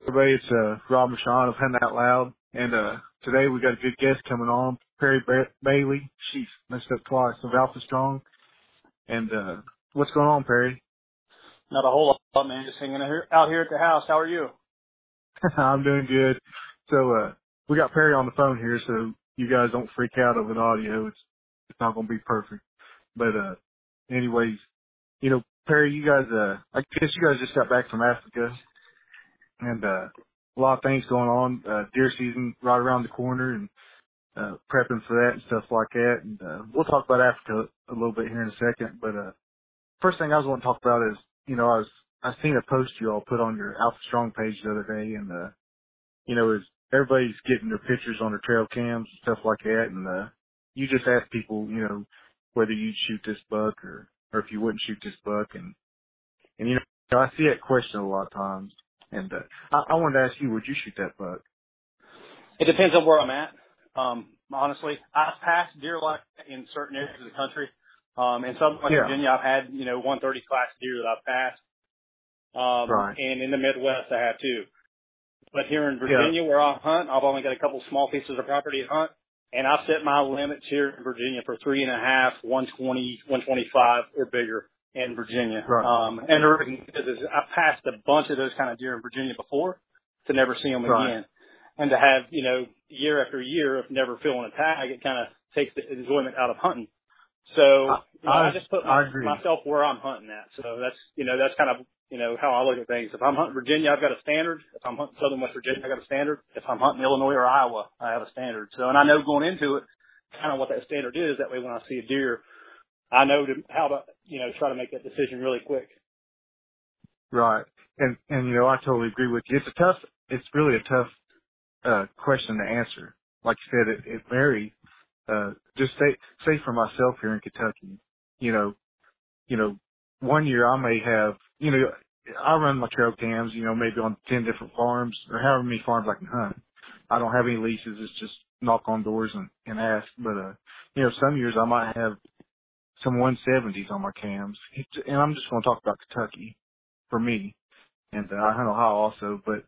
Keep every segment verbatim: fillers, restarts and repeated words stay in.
everybody, it's uh, Rob Michon of Hunting Out Loud, and uh, today we got a good guest coming on, Perry ba- Bailey. She's messed up twice of Alpha Strong. And uh, what's going on, Perry? Not a whole lot, man. Just hanging out here, out here at the house. How are you? I'm doing good. So uh, we got Perry on the phone here, so you guys don't freak out over the audio. It's it's not going to be perfect. But uh, anyways, you know, Perry, you guys, uh, I guess you guys just got back from Africa, and uh, a lot of things going on. Uh, deer season right around the corner, and uh, prepping for that and stuff like that. And uh, we'll talk about Africa a little bit here in a second. But uh, first thing I was want to talk about is, you know, I was I seen a post you all put on your Alpha Strong page the other day, and uh, you know, is everybody's getting their pictures on their trail cams and stuff like that, and uh, you just ask people, you know, whether you'd shoot this buck or or if you wouldn't shoot this buck, and and you know, I see that question a lot of times, and uh, I, I wanted to ask you, would you shoot that buck? It depends on where I'm at. Um, honestly, I've passed deer like that in certain areas of the country. Um, in Southern West Yeah. Virginia, I've had, you know, one thirty class deer that I've passed. Um, Right. and in the Midwest, I have too. But here in Yeah. Virginia, where I hunt, I've only got a couple small pieces of property to hunt. And I've set my limits here in Virginia for three and a half, one twenty, one twenty-five or bigger in Virginia. Right. Um, and the reason is I've passed a bunch of those kind of deer in Virginia before to never see them Right. again. And to have, you know, year after year of never filling a tag, it kind of takes the enjoyment out of hunting. So, I, you know, I, I just put I my, agree. myself where I'm hunting at. So that's, you know, that's kind of, you know, how I look at things. If I'm hunting Virginia, I've got a standard. If I'm hunting Southern West Virginia, I've got a standard. If I'm hunting Illinois or Iowa, I have a standard. So, and I know going into it, kind of what that standard is. That way when I see a deer, I know to, how to, you know, try to make that decision really quick. Right. And, and, you know, I totally agree with you. It's a tough, it's really a tough, uh, question to answer. Like you said, it, it varies. Uh, just say, say for myself here in Kentucky, you know, you know, one year I may have, you know, I run my trail cams, you know, maybe on ten different farms or however many farms I can hunt. I don't have any leases. It's just knock on doors and, and ask. But, uh, you know, some years I might have some one seventies on my cams. And I'm just going to talk about Kentucky for me. And uh, I hunt Ohio also, but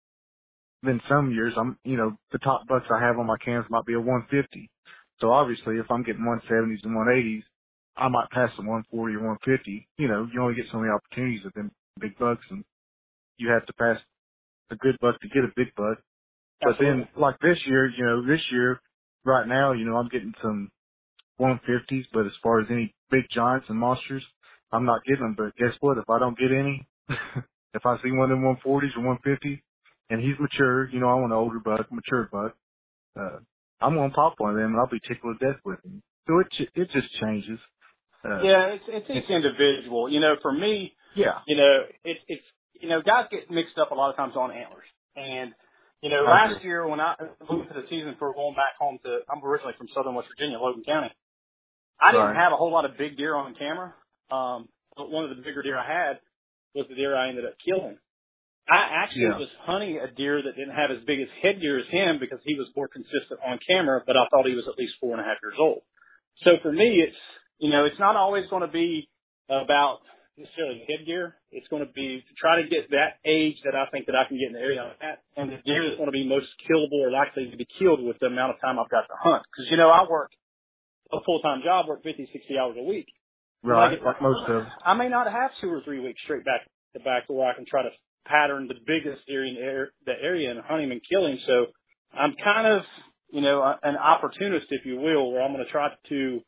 then some years I'm, you know, the top bucks I have on my cams might be a one fifty. So obviously if I'm getting one seventies and one eighties, I might pass the one forty or one fifty. You know, you only get so many opportunities with them big bucks, and you have to pass a good buck to get a big buck. But Absolutely. then like this year, you know, this year right now, you know, I'm getting some one fifties, but as far as any big giants and monsters, I'm not getting them. But guess what? If I don't get any, if I see one of them one forties or one fifties, and he's mature, you know, I want an older buck, mature buck, uh, I'm going to pop one of them, and I'll be tickled to death with him. So it it just changes. Uh, Yeah, it's, it's each individual. You know, for me, yeah, you know, it's, it's, you know, guys get mixed up a lot of times on antlers. And, you know, I agree. last year when I moved to the season for going back home to, I'm originally from Southern West Virginia, Logan County. I didn't Right. have a whole lot of big deer on camera. Um, but one of the bigger deer I had was the deer I ended up killing. I actually Yeah. was hunting a deer that didn't have as big as headgear as him because he was more consistent on camera, but I thought he was at least four and a half years old. So for me, it's, you know, it's not always going to be about necessarily headgear. It's going to be to try to get that age that I think that I can get in the area I'm at, and the deer that's going to be most killable or likely to be killed with the amount of time I've got to hunt. Because, you know, I work a full-time job, work fifty, sixty hours a week. And when I Right. get to Like most of hunt, them. I may not have two or three weeks straight back to back where I can try to pattern the biggest deer in the air- the area and hunt him and kill him. So I'm kind of, you know, a- an opportunist, if you will, where I'm going to try to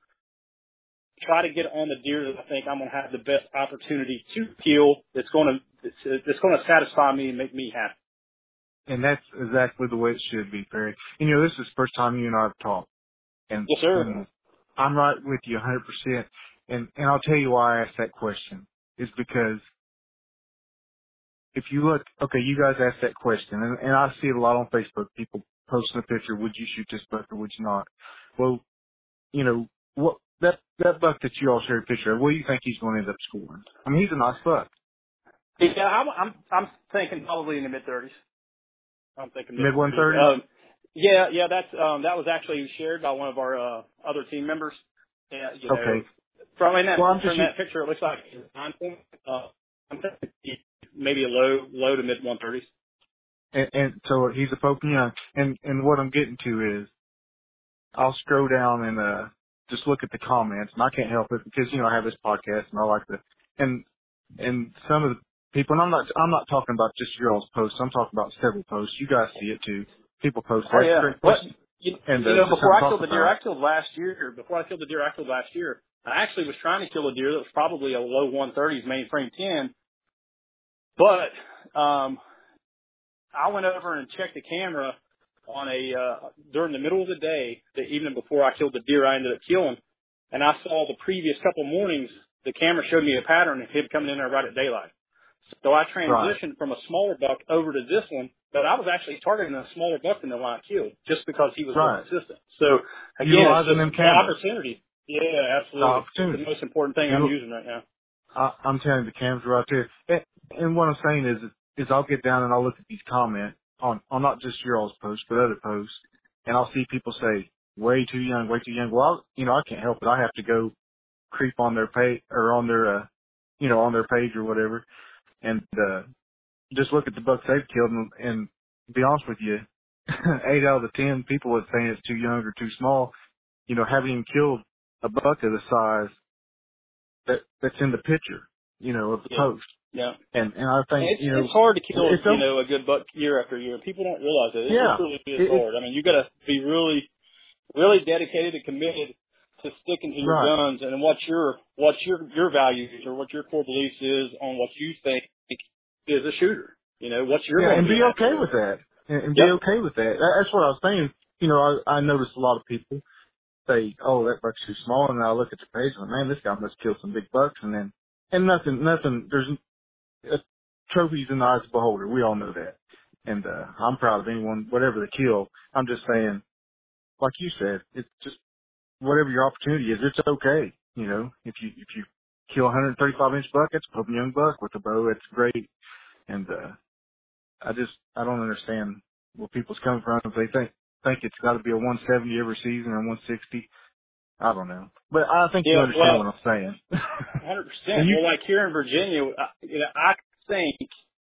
try to get on the deer that I think I'm going to have the best opportunity to kill. That's going to that's going to satisfy me and make me happy. And that's exactly the way it should be, Perry. And, you know, this is the first time you and I have talked. And, Yes, sir. and I'm right with you one hundred percent. And, and I'll tell you why I asked that question. Is because if you look, okay, you guys asked that question, and, and I see it a lot on Facebook, people posting a picture, would you shoot this buck or would you not? Well, you know, what that that buck that you all shared a picture of, what do you think he's going to end up scoring? I mean, he's a nice buck. Yeah, I'm I'm, I'm thinking probably in the mid thirties. I'm thinking mid Mid one thirties. thirties? Um, yeah, yeah, that's um, that was actually shared by one of our uh, other team members. Yeah, you know, Okay. from in that Well, I'm just, from that picture, it looks like he's nine point. Uh, I'm thinking maybe a low low to mid one thirties. and, and so he's a Pope and Young. And, and what I'm getting to is I'll scroll down and, uh, just look at the comments, and I can't help it because, you know, I have this podcast and I like to, and, and some of the people, and I'm not, I'm not talking about just your all's posts. I'm talking about several posts. You guys see it too. People post Oh that. yeah. Great What, question. you, And, you uh, know, just before something I to killed talk the deer about. I killed last year, before I killed the deer I killed last year, I actually was trying to kill a deer that was probably a low one thirties mainframe ten, but, um, I went over and checked the camera on a, uh, during the middle of the day, the evening before I killed the deer I ended up killing, and I saw the previous couple mornings, the camera showed me a pattern of him coming in there right at daylight. So I Right. transitioned from a smaller buck over to this one, but I was actually targeting a smaller buck than the one I killed, just because he was more Right. consistent. So again, it's Utilizing just them the cameras. opportunity. Yeah, The absolutely. It's opportunity. the most important thing I'm You, using right now. I, I'm telling you, the cameras are right there. And, and what I'm saying is, is I'll get down and I'll look at these comments on, on not just your all's posts, but other posts, and I'll see people say, way too young, way too young. Well, I'll, you know, I can't help it. I have to go creep on their page, or on their, uh, you know, on their page or whatever, and, uh, just look at the bucks they've killed, and, and to be honest with you, eight out of the ten people are saying it's too young or too small, you know, haven't even killed a buck of the size that, that's in the picture, you know, of the Yeah. post. Yeah. And, and I think, It's, you know, it's hard to kill, it's, you know, a good buck year after year. People don't realize it. It, yeah, it really is it, hard. I mean, you got to be really, really dedicated and committed to sticking to your right. guns and what your what your your values or what your core beliefs is on what you think is a shooter. You know, what you're Yeah, going and to be be an okay actor. with that. And, and be Yep. okay with that. that. That's what I was saying. You know, I, I noticed a lot of people say, oh, that buck's too small, and I look at the page and, man, this guy must kill some big bucks, and then, and nothing, nothing, there's, uh, trophies in the eyes of the beholder. We all know that. And, uh, I'm proud of anyone, whatever they kill. I'm just saying, like you said, it's just, whatever your opportunity is, it's okay. You know, if you, if you kill a one thirty-five inch buck, it's a Pope and Young buck with a bow, it's great. And, uh, I just, I don't understand where people's coming from. If they think, think it's got to be a one seventy every season or one sixty. I don't know. But I think you Yeah. understand Well, what I'm saying. one hundred And percent. you, Well, like here in Virginia, I, you know, I think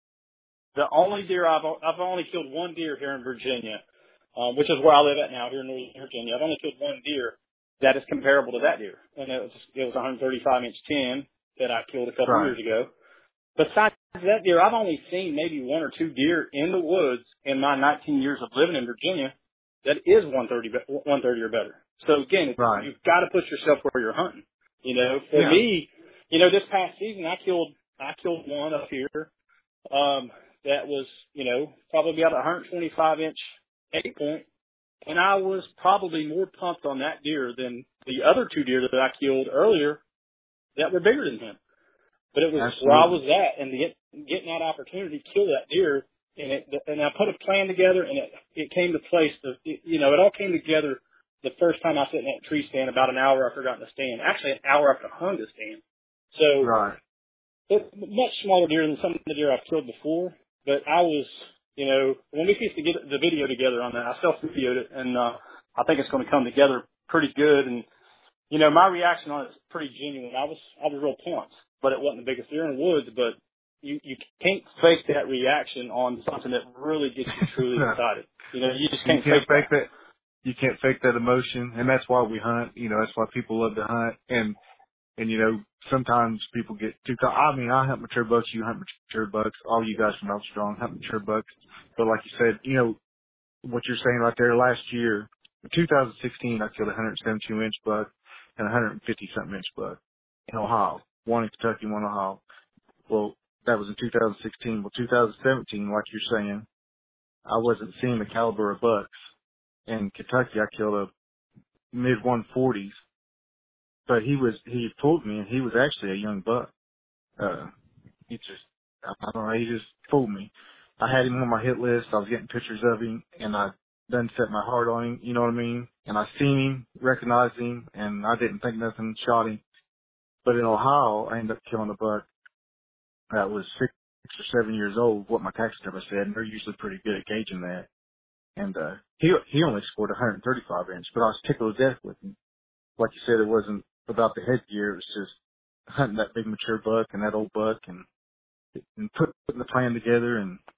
the only deer I've I've only killed one deer here in Virginia, um, which is where I live at now, here in Northern Virginia. I've only killed one deer that is comparable to that deer, and it was it was a one thirty-five inch ten that I killed a couple right, years ago. Besides that deer, I've only seen maybe one or two deer in the woods in my nineteen years of living in Virginia that is one thirty, one thirty or better. So again, right. you've got to put yourself where you're hunting. You know, for Yeah, me, you know, this past season I killed I killed one up here um, that was, you know, probably about a one twenty-five inch eight point, and I was probably more pumped on that deer than the other two deer that I killed earlier that were bigger than him. But it was where I absolutely. was at, and the, getting that opportunity to kill that deer, and it, and I put a plan together, and it it came to place. The, it, you know, it all came together the first time I sat in that tree stand about an hour after I got in the stand. Actually, an hour after I hung the stand. So Right. it's much smaller deer than some of the deer I've killed before. But I was, you know, when we pieced to get the video together on that, I self-videoed it, and uh, I think it's going to come together pretty good. And you know, my reaction on it is pretty genuine. I was I was real pumped, but it wasn't the biggest deer in the woods. But you you can't fake that reaction on something that really gets you truly excited. You know, you just You can't can't fake fake that. that. You can't fake that emotion, and that's why we hunt. You know, that's why people love to hunt. And and you know, sometimes people get too. I mean, I hunt mature bucks. You hunt mature bucks. All you guys from Outstrong hunt mature bucks. But like you said, you know what you're saying right there. Last year, in two thousand sixteen, I killed a one seventy-two inch buck and a one fifty something inch buck in Ohio. One in Kentucky, one in Ohio. Well, that was in two thousand sixteen. Well, two thousand seventeen, like you're saying, I wasn't seeing the caliber of bucks. In Kentucky, I killed a mid one forties, but he was, he fooled me, and he was actually a young buck. Uh, he just, I I don't know, he just fooled me. I had him on my hit list. I was getting pictures of him, and I done set my heart on him, you know what I mean? And I seen him, recognized him, and I didn't think nothing, shot him. But in Ohio, I ended up killing a buck that was six or seven years old, what my taxidermist said, and they're usually pretty good at gauging that. And, uh, he, he only scored one thirty-five inch, but I was tickled to death with him. Like you said, it wasn't about the headgear, it was just hunting that big mature buck and that old buck and, and put, putting the plan together and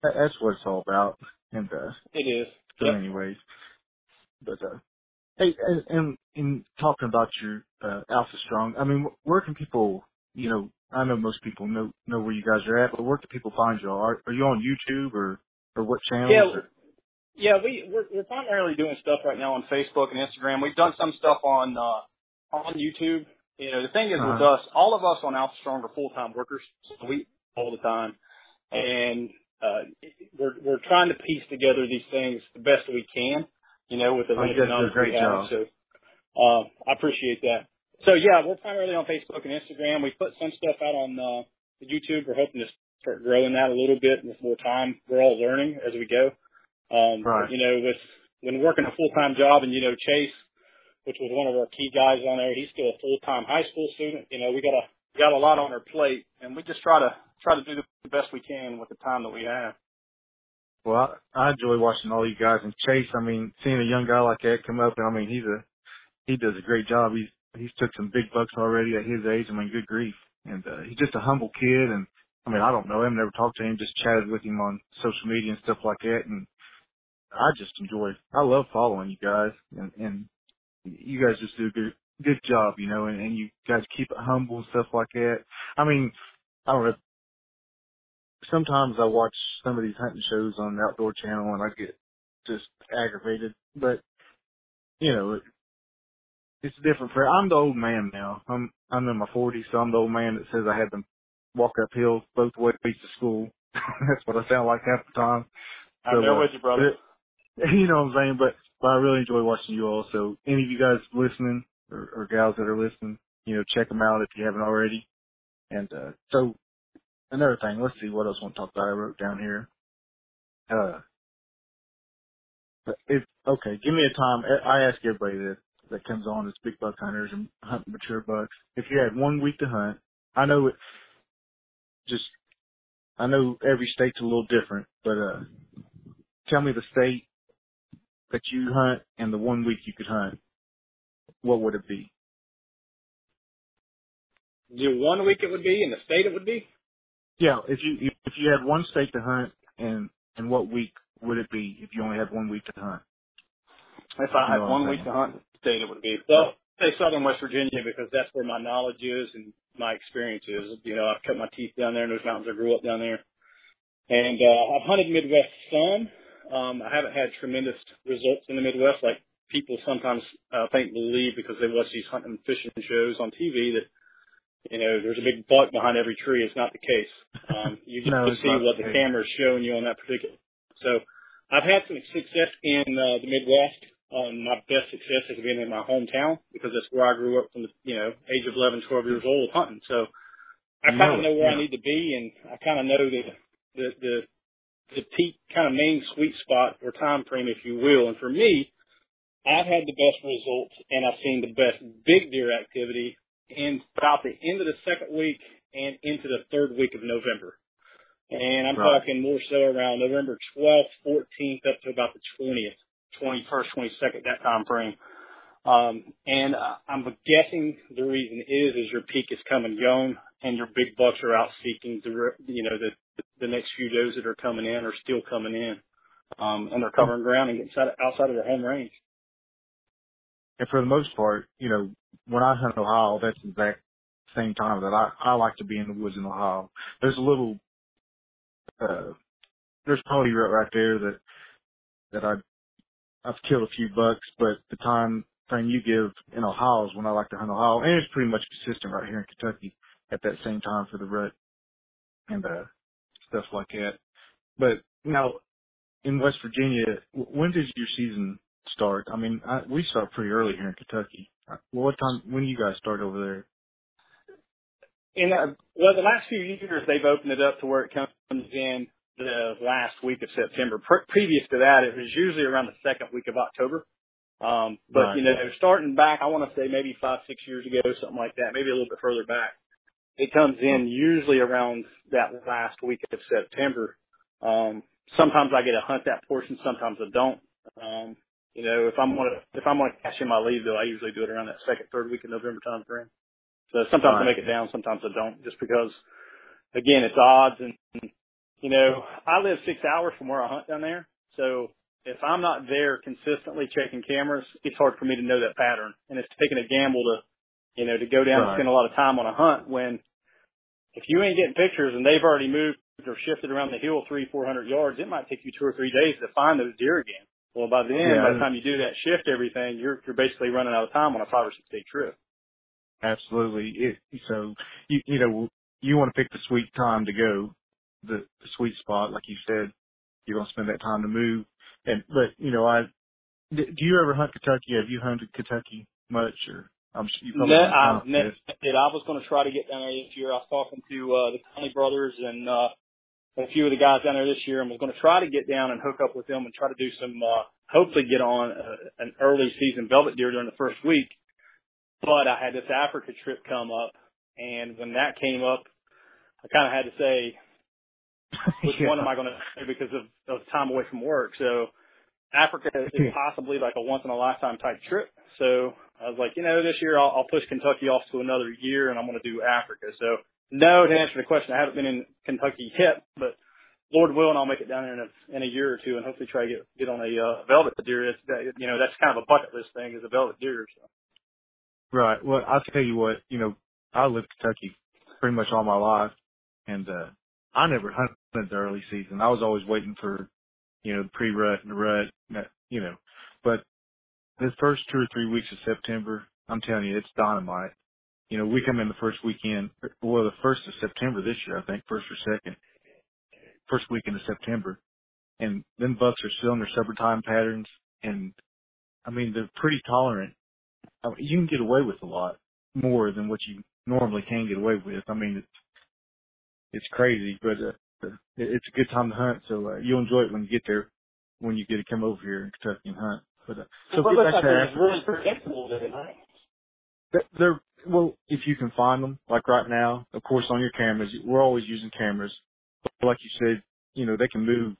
that, that's what it's all about. And uh, It is. so Yep. many ways. But uh, hey, and, and in talking about your uh, Alpha Strong, I mean, where can people, you know, I know most people know know where you guys are at, but where can people find you? Are are you on YouTube or or what channels? Yeah. Or? Yeah, we we're, we're primarily doing stuff right now on Facebook and Instagram. We've done some stuff on uh, on YouTube. You know, the thing is with Uh-huh. us, all of us on Alpha Strong are full time workers, so we all the time, and uh, we're we're trying to piece together these things the best we can. You know, with the Oh, you limited guys do a knowledge we great have. job. So uh, I appreciate that. So yeah, we're primarily on Facebook and Instagram. We put some stuff out on uh, YouTube. We're hoping to start growing that a little bit with more time. We're all learning as we go. Um, but, Right. you know, with when working a full-time job, and you know, Chase, which was one of our key guys on there, he's still a full-time high school student. You know, we got a got a lot on our plate, and we just try to try to do the best we can with the time that we have. Well, I, I enjoy watching all you guys. And Chase, I mean, seeing a young guy like that come up, and I mean, he's a he does a great job. He's he's took some big bucks already at his age. I mean, good grief. And uh, he's just a humble kid. And I mean, I don't know him, never talked to him, just chatted with him on social media and stuff like that. And I just enjoy. I love following you guys, and, and you guys just do a good good job, you know. And, and you guys keep it humble and stuff like that. I mean, I don't know. Sometimes I watch some of these hunting shows on the Outdoor Channel, and I get just aggravated. But you know, it, it's different. For I'm the old man now. I'm I'm in my forties, so I'm the old man that says I had to walk up hills both ways to school. That's what I sound like half the time. So, I'm there uh, with you, brother. it, you know what I'm saying? But, but I really enjoy watching you all. So any of you guys listening or, or gals that are listening, you know, check them out if you haven't already. And, uh, so another thing, let's see what else I want to talk about. I wrote down here. Uh, but if, okay, give me a time. I ask everybody that, that comes on as big buck hunters and hunt mature bucks. If you had one week to hunt, I know it just, I know every state's a little different, but, uh, tell me the state that you hunt and the one week you could hunt. What would it be? Do one week it would be, and the state it would be. Yeah, if you if you had one state to hunt, and and what week would it be if you only had one week to hunt? If If I you know had what I'm one week saying. to hunt, the state it would be. Well, say Southern West Virginia because that's where my knowledge is and my experience is. You know, I've cut my teeth down there in those mountains. I grew up down there. And uh, I've hunted Midwest some. Um, I haven't had tremendous results in the Midwest like people sometimes uh, think believe because they watch these hunting and fishing shows on T V that, you know, there's a big buck behind every tree. It's not the case. Um, you get No, to it's see not what the the case. camera is showing you on that particular. So I've had some success in uh, the Midwest. Um, my best success has been in my hometown because that's where I grew up from the, you know, age of eleven, twelve years old hunting. So I You kind know of it. know where I Yeah. need to be, and I kind of know the the the the peak kind of main sweet spot or time frame, if you will. And for me, I've had the best results and I've seen the best big deer activity in about the end of the second week and into the third week of November. And I'm Right. talking more so around November twelfth, fourteenth up to about the twentieth, twenty-first, twenty-second, that time frame. Um, and uh, I'm guessing the reason is, is your peak is come and gone, and your big bucks are out seeking the, re- you know, the, the next few does that are coming in are still coming in. Um, and they're And, covering ground and getting outside, outside of their home range. and for the most part, you know, when I hunt Ohio, that's the exact same time that I I like to be in the woods in Ohio. There's a little, uh, there's probably right, right there that that I I've killed a few bucks, but the time frame you give in Ohio is when I like to hunt Ohio, and it's pretty much consistent right here in Kentucky at that same time for the rut and uh, stuff like that. But now in West Virginia, w- when does your season start? I mean, I, we start pretty early here in Kentucky. Uh, Well, what time? When do you guys start over there? And, uh, well, the last few years they've opened it up to where it comes in the last week of September. Pre- previous to that, it was usually around the second week of October. Um, but, Right. you know, starting back, I want to say maybe five, six years ago, something like that, maybe a little bit further back. It comes Oh, in usually around that last week of September. Um, sometimes I get to hunt that portion, sometimes I don't. Um, you know, if I'm gonna if I'm gonna cash in my leave though, I usually do it around that second, third week of November time frame. So sometimes I right. make it down, sometimes I don't, just because again it's odds and you know, I live six hours from where I hunt down there. So if I'm not there consistently checking cameras, it's hard for me to know that pattern. And it's taking a gamble to, you know, to go down and Right. spend a lot of time on a hunt when if you ain't getting pictures and they've already moved or shifted around the hill three, four hundred yards, it might take you two or three days to find those deer again. Well, by then, Yeah. by the time you do that shift everything, you're, you're basically running out of time on a five or six day trip. Absolutely. It, so you you know you want to pick the sweet time to go, the, the sweet spot, like you said. You're gonna spend that time to move. And but you know, I do you ever hunt Kentucky? Have you hunted Kentucky much, or I'm sure you probably Ne- haven't I, hunted ne- this. did. I was going to try to get down there this year. I was talking to uh, the Conley brothers and uh, a few of the guys down there this year, and was going to try to get down and hook up with them and try to do some, uh, hopefully get on a, an early season velvet deer during the first week. But I had this Africa trip come up, and when that came up, I kind of had to say, which yeah. one am I going to do because of, of time away from work? So Africa is possibly like a once in a lifetime type trip. So I was like, you know, this year I'll, I'll push Kentucky off to another year and I'm going to do Africa. So no, to answer the question, I haven't been in Kentucky yet, but Lord willing, I'll make it down there in a, in a year or two and hopefully try to get, get on a uh, velvet deer. It's, that, you know, that's kind of a bucket list thing is a velvet deer. So. Right. Well, I'll tell you what, you know, I lived Kentucky pretty much all my life, and uh I never hunted the early season. I was always waiting for, you know, the pre-rut and the rut, that- you know. But the first two or three weeks of September, I'm telling you, it's dynamite. You know, we come in the first weekend, well, the first of September this year, I think, first or second, first weekend of September, and then bucks are still in their summertime patterns, and I mean, they're pretty tolerant. I mean, you can get away with a lot more than what you normally can get away with. I mean, it's it's crazy, but uh, it, it's a good time to hunt. So uh, you'll enjoy it when you get there, when you get to come over here in Kentucky and hunt. But uh, so Well, get looks back like to it was Africa. really predictable today, right? They're, they're well, if you can find them, like right now, of course, on your cameras, we're always using cameras. But like you said, you know, they can move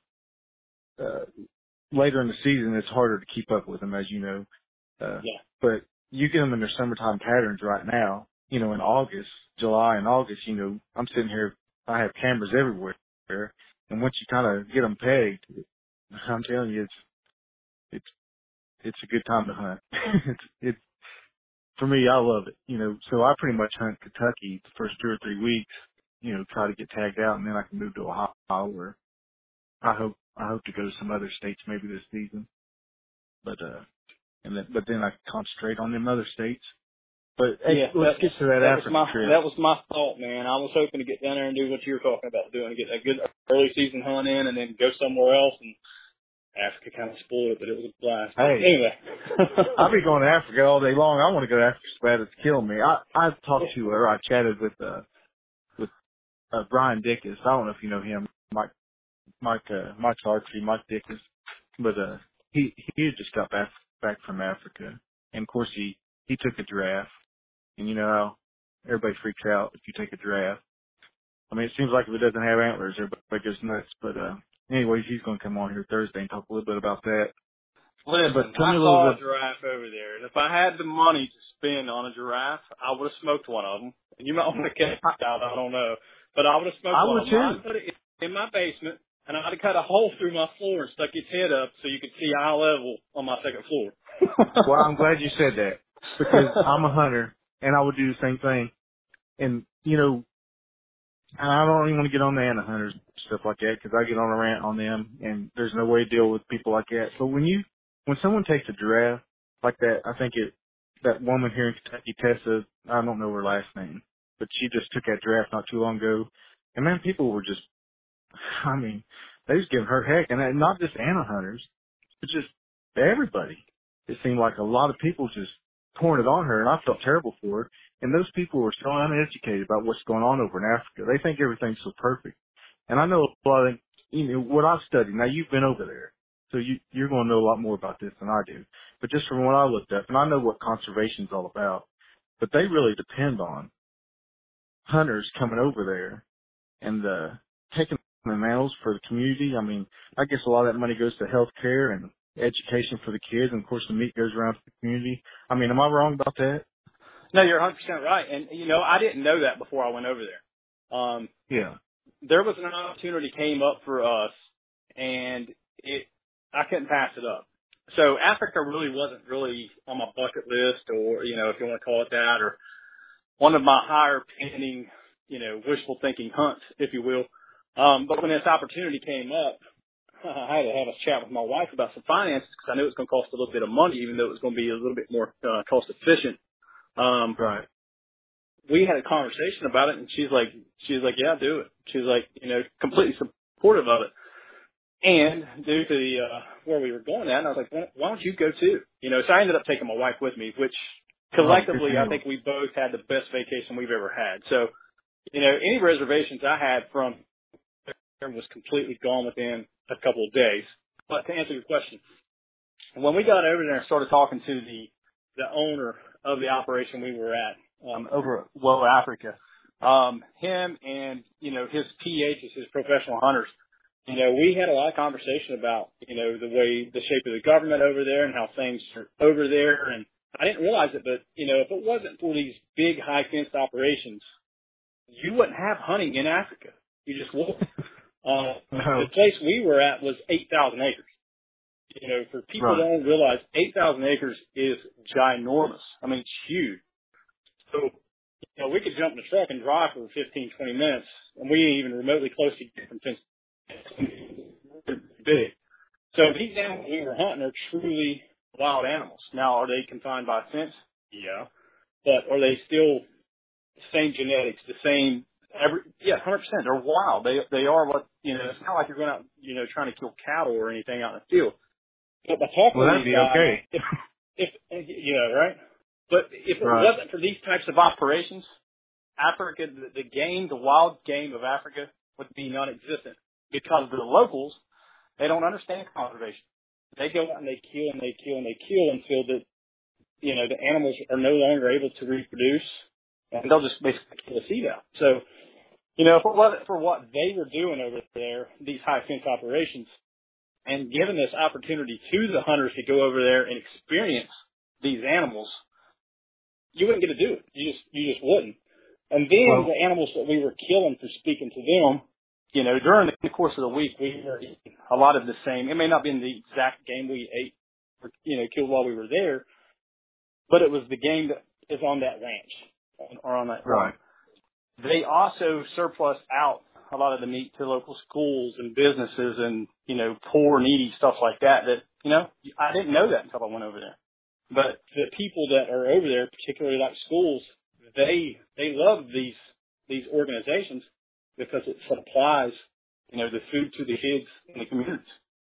uh, later in the season. It's harder to keep up with them, as you know. Uh, Yeah. but you get them in their summertime patterns right now. You know, in August, July and August, you know, I'm sitting here, I have cameras everywhere. And once you kind of get them pegged, I'm telling you, it's, it's, it's a good time to hunt. it's, it's, for me, I love it, you know, so I pretty much hunt Kentucky the first two or three weeks, you know, try to get tagged out, and then I can move to Ohio, or I hope, I hope to go to some other states maybe this season. But, uh, and then, but then I can concentrate on them other states. But hey, Yeah, let's that, get to that, that was Africa my trip. that was my thought, man. I was hoping to get down there and do what you were talking about doing, get a good early season hunt in, and then go somewhere else. And Africa kind of spoiled it, but it was a blast. Hey, Anyway, I'll be going to Africa all day long. I want to go to Africa so bad it's killing me. I I've talked to or I chatted with uh with uh, Brian Dickus. I don't know if you know him, Mike Mike uh, Mike's archery, Mike Dickus, but uh he he had just got back back from Africa, and of course he he took a giraffe. And you know how everybody freaks out if you take a giraffe. I mean, it seems like if it doesn't have antlers, everybody goes nuts. But uh, anyways, he's going to come on here Thursday and talk a little bit about that. listen, But tell I me a little saw a bit. giraffe over there, and if I had the money to spend on a giraffe, I would have smoked one of them. And you might want to catch it out, I don't know, but I would have smoked I one would of them. too. I'd put it in my basement, and I'd have cut a hole through my floor and stuck its head up so you could see eye level on my second floor. Well, I'm glad you said that because I'm a hunter and I would do the same thing. And you know, and I don't even want to get on the Anna hunters and stuff like that because I get on a rant on them, and there's no way to deal with people like that. But when you, when someone takes a giraffe like that, I think it, that woman here in Kentucky, Tessa, I don't know her last name, but she just took that giraffe not too long ago, and man, people were just, I mean, they was giving her heck, and not just Anna hunters, but just everybody. It seemed like a lot of people just pouring it on her, and I felt terrible for her. And those people were so uneducated about what's going on over in Africa. They think everything's so perfect. And I know a lot of, you know, what I've studied. Now, you've been over there, so you, you're going to know a lot more about this than I do. But just from what I looked up, and I know what conservation's all about, but they really depend on hunters coming over there and uh, taking the animals for the community. I mean, I guess a lot of that money goes to health care and education for the kids, and of course the meat goes around to the community. I mean, am I wrong about that? No, you're one hundred percent right. And, you know, I didn't know that before I went over there. Um, Yeah. there was an opportunity came up for us, and it I couldn't pass it up. So Africa really wasn't really on my bucket list, or you know, if you want to call it that, or one of my higher pending, you know, wishful thinking hunts, if you will. Um, but when this opportunity came up, I had to have a chat with my wife about some finances because I knew it was going to cost a little bit of money, even though it was going to be a little bit more uh, cost efficient. Um, Right. we had a conversation about it, and she's like, she's like, yeah, do it. She's like, you know, completely supportive of it. And due to the, uh, where we were going at, I was like, why why don't you go too? You know, so I ended up taking my wife with me, which collectively, I think we both had the best vacation we've ever had. So, you know, any reservations I had from there was completely gone within a couple of days. But to answer your question, when we got over there and started talking to the, the owner of the operation we were at, um, over at Lower Africa, um, him and, you know, his P Hs, his professional hunters, you know, we had a lot of conversation about, you know, the way, the shape of the government over there and how things are over there. And I didn't realize it, but, you know, if it wasn't for these big high fenced operations, you wouldn't have hunting in Africa. You just wouldn't. Uh, No. the place we were at was eight thousand acres. You know, for people Right. that don't realize eight thousand acres is ginormous. I mean, it's huge. So, you know, we could jump in the truck and drive for fifteen, twenty minutes, and we ain't even remotely close to get from fence. Big. So these animals we were hunting are truly wild animals. Now, are they confined by a fence? Yeah. But are they still the same genetics, the same every yeah, one hundred percent. They're wild. They they are what you know, it's not like you're going out, you know, trying to kill cattle or anything out in the field. But by talking Well, to that'd these be guys, okay. if if you know, right? But if it Right. wasn't for these types of operations, Africa, the, the game, the wild game of Africa would be non-existent because the locals, they don't understand conservation. They go out and they kill and they kill and they kill until the, you know, the animals are no longer able to reproduce, and they'll just basically kill the seed out. So, you know, if it wasn't for what they were doing over there, these high fence operations, and given this opportunity to the hunters to go over there and experience these animals, you wouldn't get to do it. You just, you just wouldn't. And then Well, the animals that we were killing for speaking to them, you know, during the course of the week, we were eating a lot of the same. It may not be the exact game we ate or, you know, killed while we were there, but it was the game that is on that ranch or on that farm. right. They also surplus out a lot of the meat to local schools and businesses and, you know, poor, needy stuff like that, that, you know, I didn't know that until I went over there. But the people that are over there, particularly like schools, they, they love these, these organizations because it supplies, you know, the food to the kids in the communities.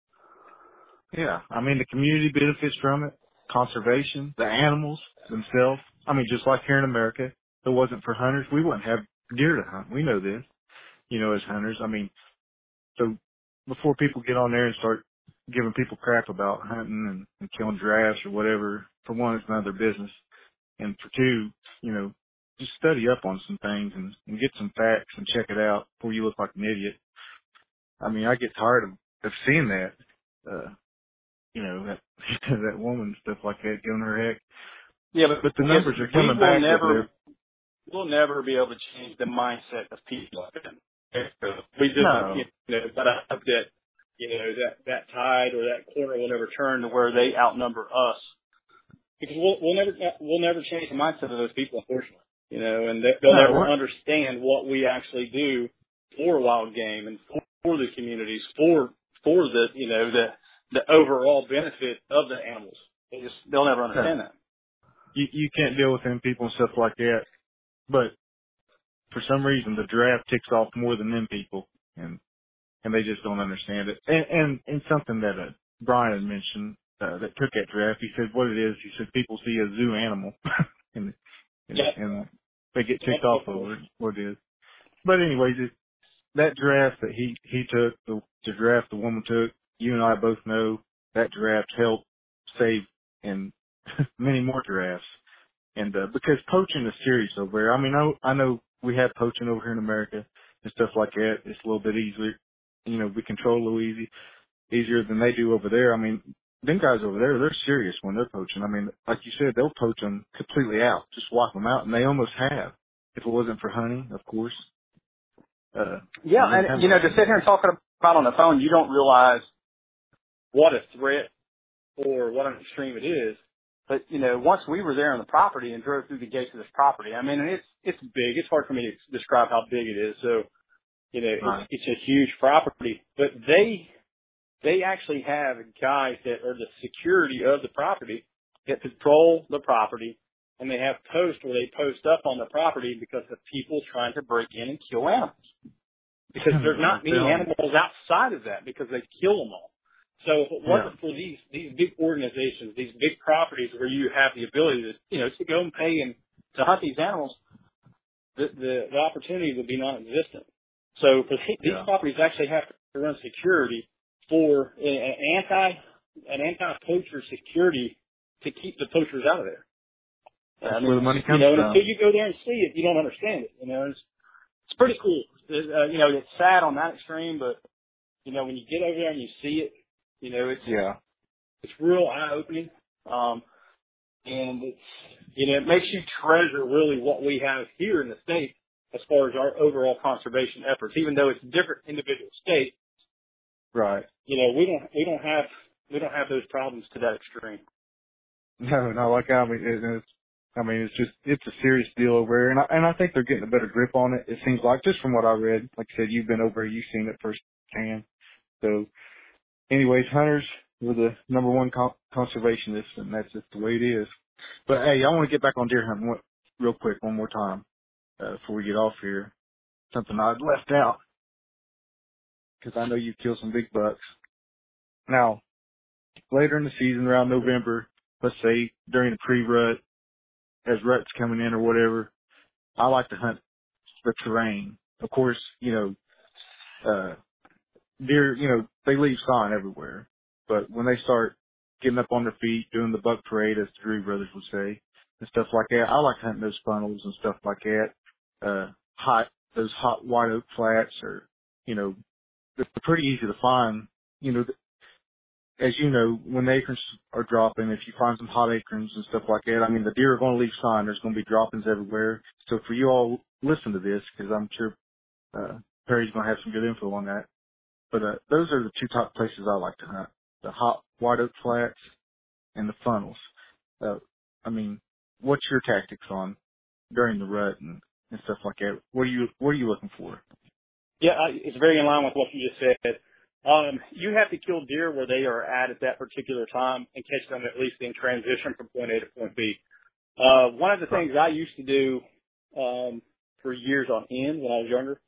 Yeah. I mean, the community benefits from it. Conservation, the animals themselves. I mean, just like here in America, if it wasn't for hunters, we wouldn't have deer to hunt. We know this, you know, as hunters. I mean, so before people get on there and start giving people crap about hunting and, and killing giraffes or whatever, for one, it's none of their business. And for two, you know, just study up on some things and, and get some facts and check it out before you look like an idiot. I mean, I get tired of, of seeing that, uh, you know, that, that woman, stuff like that, giving her heck. Yeah, but, But the numbers are we coming will back over never, there. we'll never be able to change the mindset of people like that. We just, No. you know, but I hope that, you know, that, that tide or that corner will never turn to where they outnumber us. Because we'll, we'll never, we'll never change the mindset of those people, unfortunately. You know, and they, they'll No, never we're- understand what we actually do for wild game and for, for the communities, for, for the, you know, the, the overall benefit of the animals. They just, they'll never understand that. you, you can't deal with them people and stuff like that. But for some reason, the giraffe ticks off more than them people, and and they just don't understand it. And and, and something that uh, Brian had mentioned uh, that took that giraffe, he said what it is. He said people see a zoo animal, and and, Yeah. and they get ticked off over it, what it is. But anyways, it, that giraffe that he he took, the, the giraffe the woman took, you and I both know that giraffe helped save and many more giraffes. And uh, because poaching is serious over there. I mean, I, I know we have poaching over here in America and stuff like that. It's a little bit easier, you know, we control a little easy, easier than they do over there. I mean, them guys over there, they're serious when they're poaching. I mean, like you said, they'll poach them completely out, just wipe them out, and they almost have. If it wasn't for hunting, of course. Uh, yeah, and you know, to sit here and talk about on the phone, you don't realize what a threat or what an extreme it is. But you know, once we were there on the property and drove through the gates of this property, I mean, it's it's big. It's hard for me to describe how big it is. So, you know, right. it's, it's a huge property. But they they actually have guys that are the security of the property that patrol the property, and they have posts where they post up on the property because of people trying to break in and kill animals. Because there's not many animals outside of that because they kill them all. So if it wasn't yeah. for these, these big organizations, these big properties where you have the ability to, you know, to go and pay and to hunt these animals, the, the, the opportunity would be non-existent. So for these yeah. properties actually have to run security for an anti, an anti-poacher security to keep the poachers out of there. That's I mean, where the money comes you know, from. until you go there and see it, you don't understand it. You know, it's, it's pretty cool. It's, uh, you know, it's sad on that extreme, but, you know, when you get over there and you see it, you know, it's, yeah. it's real eye-opening. Um, and it's, you know, it makes you treasure really what we have here in the state as far as our overall conservation efforts, even though it's different individual states. Right. You know, we don't, we don't have, we don't have those problems to that extreme. No, no, like I mean, it, it's, I mean, it's just, it's a serious deal over there, and I, and I think they're getting a better grip on it. It seems like, just from what I read, like I said, you've been over, you've seen it firsthand. So, anyways, hunters were the number one con- conservationists, and that's just the way it is. But hey, I want to get back on deer hunting one, real quick one more time uh, before we get off here. Something I left out because I know you kill some big bucks. Now, later in the season, around November, let's say during the pre-rut, as rut's coming in or whatever, I like to hunt the terrain. Of course, you know, uh, deer, you know, they leave sign everywhere. But when they start getting up on their feet, doing the buck parade, as the Drew brothers would say, and stuff like that, I like hunting those funnels and stuff like that. Uh, hot, those hot white oak flats are, you know, they're pretty easy to find. You know, as you know, when the acorns are dropping, if you find some hot acorns and stuff like that, I mean, the deer are going to leave sign. There's going to be droppings everywhere. So for you all, listen to this, because I'm sure uh, Perry's going to have some good info on that. But uh, those are the two top places I like to hunt, the hot white oak flats and the funnels. Uh, I mean, what's your tactics on during the rut and, and stuff like that? What are you What are you looking for? Yeah, I, it's very in line with what you just said. Um, you have to kill deer where they are at at that particular time and catch them at least in transition from point A to point B. Uh, one of the things I used to do um, for years on end when I was younger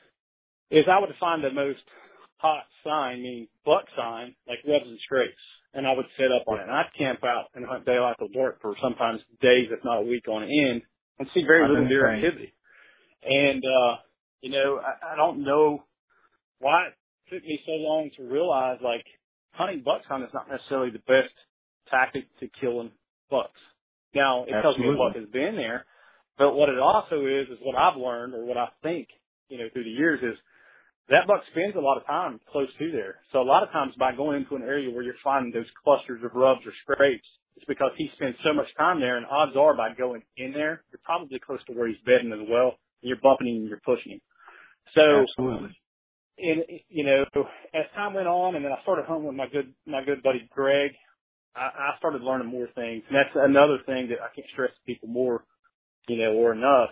is I would find the most hot sign, meaning buck sign, like rubs and scrapes, and I would set up on it. And I'd camp out and hunt daylight till dark for sometimes days, if not a week on end, and see very little deer activity. And, uh, you know, I, I don't know why it took me so long to realize, like, hunting buck sign is not necessarily the best tactic to killing bucks. Now, it tells me a buck has been there, but what it also is, is what I've learned, or what I think, you know, through the years is, that buck spends a lot of time close to there. So a lot of times by going into an area where you're finding those clusters of rubs or scrapes, it's because he spends so much time there, and odds are by going in there, you're probably close to where he's bedding as well, and you're bumping him and you're pushing him. So, absolutely. And, you know, as time went on, and then I started hunting with my good, my good buddy Greg, I, I started learning more things. And that's another thing that I can't stress to people more, you know, or enough.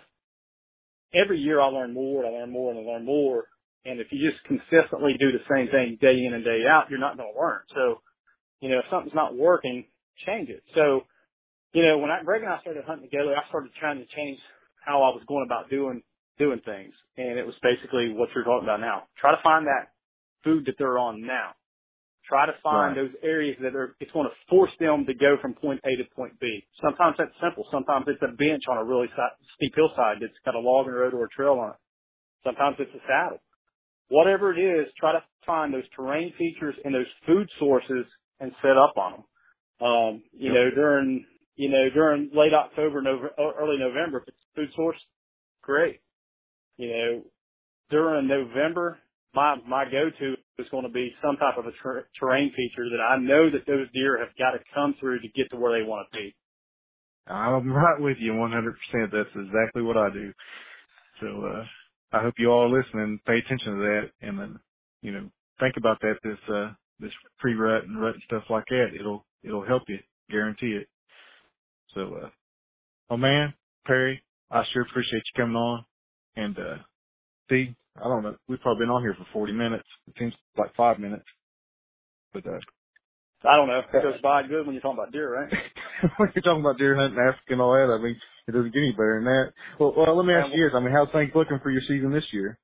Every year I learn more, I learn more, and I learn more. And if you just consistently do the same thing day in and day out, you're not going to learn. So, you know, if something's not working, change it. So, you know, when I, Greg and I started hunting together, I started trying to change how I was going about doing doing things. And it was basically what you're talking about now. Try to find that food that they're on now. Try to find right. those areas that are, it's going to force them to go from point A to point B. Sometimes that's simple. Sometimes it's a bench on a really steep hillside that's got a logging road or a trail on it. Sometimes it's a saddle. Whatever it is, try to find those terrain features and those food sources and set up on them. Um, you yep. know, during, you know, during late October, November, early November, if it's a food source, great. You know, during November, my, my go-to is going to be some type of a ter- terrain feature that I know that those deer have got to come through to get to where they want to be. I'm right with you one hundred percent. That's exactly what I do. So, uh, I hope you all listen and pay attention to that, and then, you know, think about that, this, uh, this pre-rut and rut and stuff like that. It'll, it'll help you, guarantee it. So, uh, oh man, Perry, I sure appreciate you coming on. And, uh, see, I don't know, we've probably been on here for forty minutes. It seems like five minutes. But, uh, I don't know. It goes by good when you're talking about deer, right? when you're talking about deer hunting, Africa and all that, I mean, it doesn't get any better than that. Well, well let me ask you this. I mean, how's things looking for your season this year?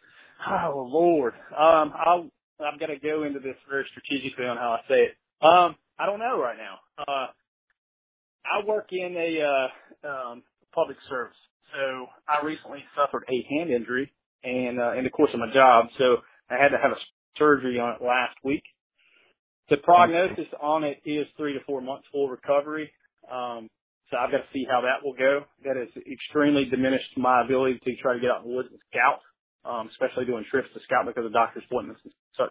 Oh, Lord. Um, I'll, I've got to go into this very strategically on how I say it. Um, I don't know right now. Uh, I work in a, uh, um, public service. So I recently suffered a hand injury and, uh, in the course of my job. So I had to have a surgery on it last week. The prognosis on it is three to four months full recovery. Um, so I've got to see how that will go. That has extremely diminished my ability to try to get out in the woods and scout, um, especially doing trips to scout because of doctor's appointments and such.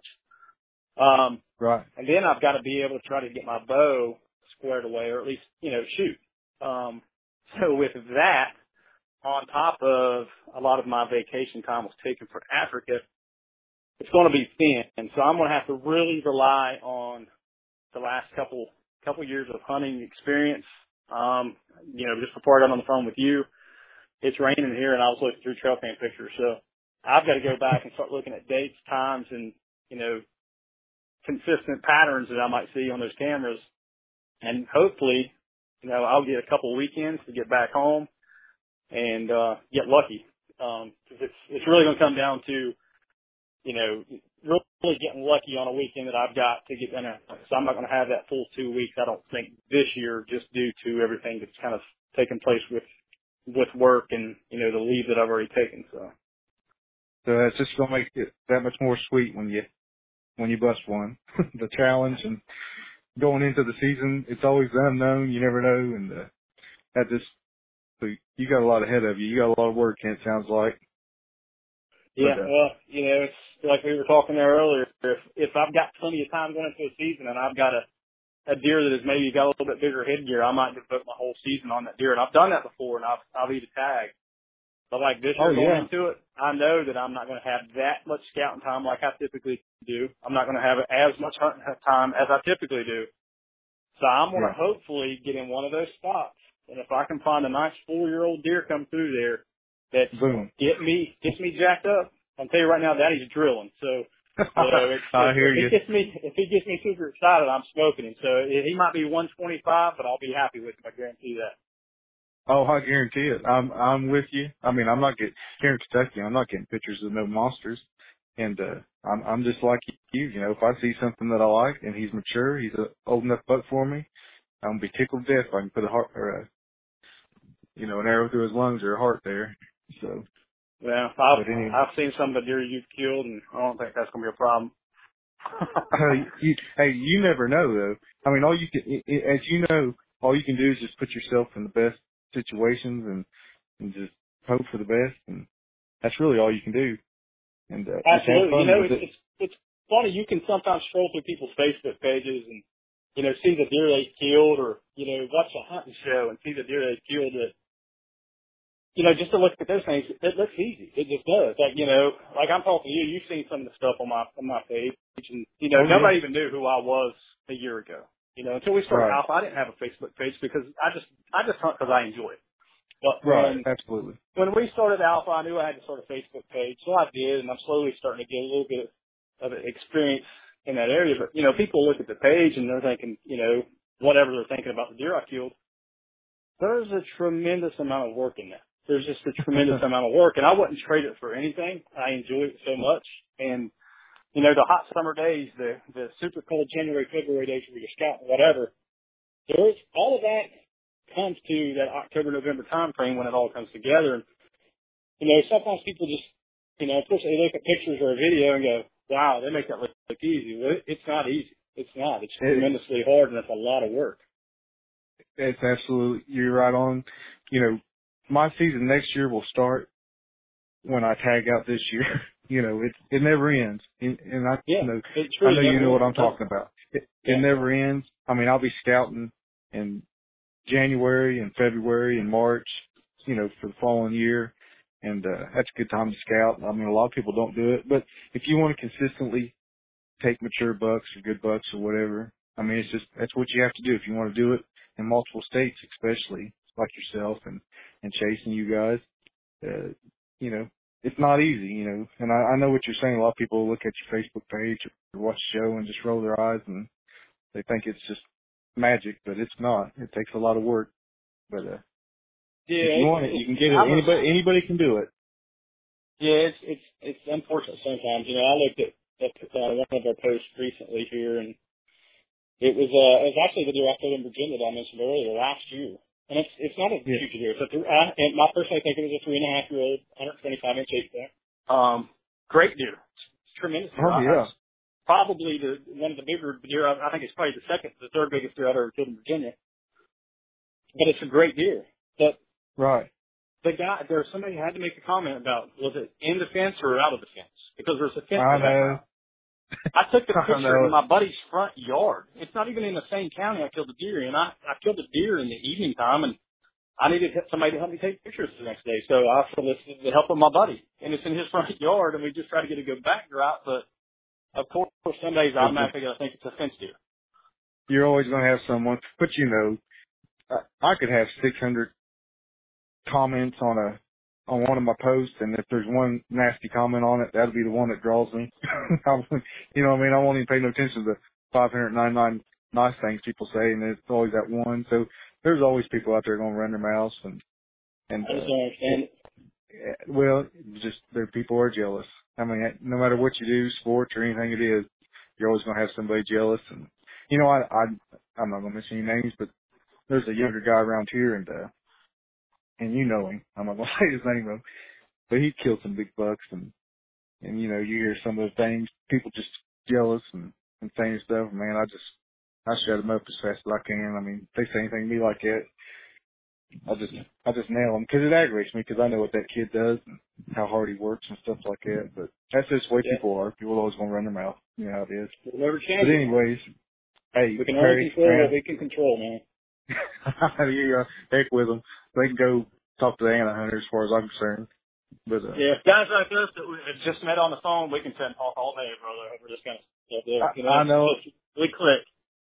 Um, right. And then I've got to be able to try to get my bow squared away, or at least, you know, shoot. Um, so with that, on top of a lot of my vacation time was taken for Africa, it's going to be thin. And so I'm going to have to really rely on the last couple, couple years of hunting experience. Um, you know, just before I got on the phone with you, it's raining here and I was looking through trail cam pictures. So I've got to go back and start looking at dates, times, and, you know, consistent patterns that I might see on those cameras. And hopefully, you know, I'll get a couple of weekends to get back home and, uh, get lucky. Um, cause it's, it's really going to come down to, you know, really getting lucky on a weekend that I've got to get in. So I'm not going to have that full two weeks, I don't think, this year, just due to everything that's kind of taken place with, with work and, you know, the leave that I've already taken. So, so it's just going to make it that much more sweet when you, when you bust one. The challenge and going into the season, it's always the unknown. You never know. And, uh, that just, so you got a lot ahead of you. You got a lot of work in it, sounds like. Yeah, but, uh, well, you know, it's like we were talking there earlier. If if I've got plenty of time going into a season and I've got a, a deer that has maybe got a little bit bigger headgear, I might devote my whole season on that deer. And I've done that before, and I've I've eat a tag. But like this year oh, going yeah. into it, I know that I'm not going to have that much scouting time like I typically do. I'm not going to have as much hunting time as I typically do. So I'm going to Yeah. hopefully get in one of those spots. And if I can find a nice four-year-old deer come through there that Boom. get me gets me jacked up, I'll tell you right now, Daddy's drilling. So, you know, it's, I if, hear if you. he gets me if he gets me super excited, I'm smoking him. So he might be one twenty-five, but I'll be happy with him. I guarantee that. Oh, I guarantee it. I'm I'm with you. I mean, I'm not getting here in Kentucky. I'm not getting pictures of no monsters, and uh, I'm I'm just like you. You know, if I see something that I like and he's mature, he's a old enough buck for me, I'm gonna be tickled to death if I can put a heart or a, you know, an arrow through his lungs or a heart there. So, Yeah, I've but anyway, I've seen some of the deer you've killed, and I don't think that's gonna be a problem. uh, you, hey, you never know though. I mean, all you can, i- i- as you know, all you can do is just put yourself in the best situations and and just hope for the best, and that's really all you can do. And uh, just have Absolutely. You fun know, with it's, it. it's, it's funny. You can sometimes scroll through people's Facebook pages and, you know, see the deer they killed, or, you know, watch a hunting show and see the deer they killed that, you know, just to look at those things, it looks easy. It just does. Like, you know, like I'm talking to you, you've seen some of the stuff on my, on my page, and, you know, Oh yeah, nobody even knew who I was a year ago. You know, until we started right, Alpha, I didn't have a Facebook page because I just, I just hunt because I enjoy it. But right, when absolutely. when we started Alpha, I knew I had to start a Facebook page, so I did, and I'm slowly starting to get a little bit of experience in that area. But, you know, people look at the page and they're thinking, you know, whatever they're thinking about the deer I killed. There's a tremendous amount of work in that. There's just a tremendous amount of work, and I wouldn't trade it for anything. I enjoy it so much. And, you know, the hot summer days, the, the super cold January, February days where you're scouting, whatever, there's all of that comes to that October, November time frame when it all comes together. And, you know, sometimes people just, you know, of course they look at pictures or a video and go, wow, they make that look, look easy. Well, it, it's not easy. It's not. It's It, tremendously hard, and it's a lot of work. it's absolutely, you're right on. You know, my season next year will start when I tag out this year. You know, it it never ends, and, and I Yeah, you know it I truly know you never know what ends. I'm talking about. It, Yeah. it never ends. I mean, I'll be scouting in January and February and March, you know, for the following year, and uh, that's a good time to scout. I mean, a lot of people don't do it, but if you want to consistently take mature bucks or good bucks or whatever, I mean, it's just that's what you have to do if you want to do it in multiple states, especially like yourself and and Chase and you guys. Uh, you know, it's not easy, you know, and I, I know what you're saying. A lot of people look at your Facebook page or watch the show and just roll their eyes and they think it's just magic, but it's not. It takes a lot of work. But uh, Yeah, if you it's, want it, you it's, can get it. I'm a, Anybody, anybody can do it. yeah, it's it's it's unfortunate sometimes. You know, I looked at, at uh, one of our posts recently here, and it was uh, it was actually the deer I killed in Virginia that I mentioned earlier last year. And it's it's not a Yeah. huge deer. It's a th- I, and I personally think it was a three and a half year old, one hundred twenty-five inch eight point. Um, great deer, it's tremendous deer. Oh I, yeah. I, probably the one of the bigger deer. I, I think it's probably the second, the third biggest deer I've ever killed in Virginia. But it's a great deer. But Right. the guy, there was somebody who had to make a comment about was it in the fence or out of the fence, because there's a fence I in the know. background. I took the I picture know. in my buddy's front yard. It's not even in the same county I killed the deer in. I I killed the deer in the evening time, and I needed somebody to help me take pictures the next day, so I solicited the help of my buddy, and it's in his front yard, and we just try to get a good backdrop. But of course, some days I automatically gotta think it's a fence deer. You're always going to have someone, but you know, I, I could have six hundred comments on a on one of my posts, and if there's one nasty comment on it, that'll be the one that draws me. You know what I mean? I won't even pay no attention to the five hundred ninety-nine nice things people say, and it's always that one. So there's always people out there going to run their mouths, and and I just uh, don't understand it. it, well, just there people are jealous. I mean, no matter what you do, sports or anything it is, you're always going to have somebody jealous. And you know, I I I'm not going to mention any names, but there's a younger guy around here, and uh, and you know him. I'm not going to say his name, though, but he killed some big bucks, and and you know, you hear some of the things, people just jealous and and saying stuff. Man, I just I shut them up as fast as I can. I mean, if they say anything to me like that, I just I just nail them because it aggravates me because I know what that kid does and how hard he works and stuff like that. But that's just the way Yeah. people are. People are always going to run their mouth. You know how it is. We'll never change But it. anyways, hey, We can only Perry, control man, what we can control, man. you uh, heck with them. They can go talk to the Anna hunter as far as I'm concerned. But uh, Yeah, guys like us that we that just met on the phone, we can sit and talk all day, brother, over this kind of stuff. I, You know, I know, it's just, we click.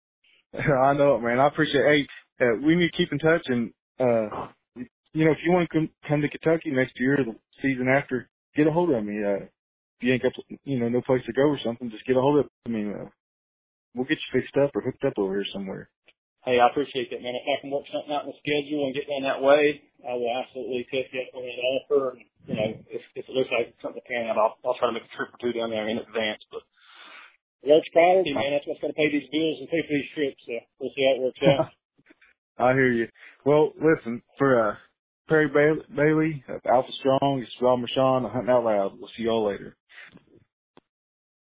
I know it, man. I appreciate. Hey, uh, we need to keep in touch, and uh, you know, if you want to come, come to Kentucky next year, the season after, get a hold of me. Uh, if you ain't got, you know, no place to go or something, just get a hold of me. Uh, we'll get you fixed up or hooked up over here somewhere. Hey, I appreciate that, man. If I can work something out in the schedule and get down that way, I will absolutely take you up on that offer. And, you know, if, if it looks like something to pan out, I'll, I'll try to make a trip or two down there in advance. But work's priority, man. That's what's going to pay these bills and pay for these trips. So we'll see how it works out. I hear you. Well, listen, for uh, Perry Bailey, Bailey of Alpha Strong, it's Rob Marchand, Hunting Out Loud. We'll see y'all later.